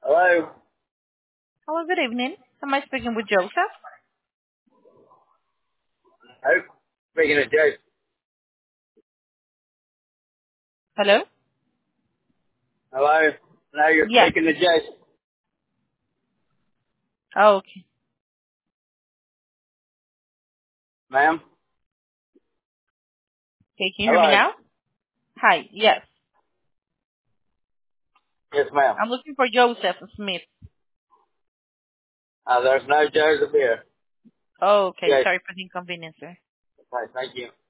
Hello? Hello, good evening. Am I speaking with Joseph? Oh, speaking of Joe. Hello? Hello? No, you're Yes. speaking to Joe. Oh, okay. Ma'am? Okay, can you hear me Hello? now? Hi, yes. Yes, ma'am. I'm looking for Joseph Smith. There's no Joseph here. Oh, okay. Yes. Sorry for the inconvenience, sir. Okay, thank you.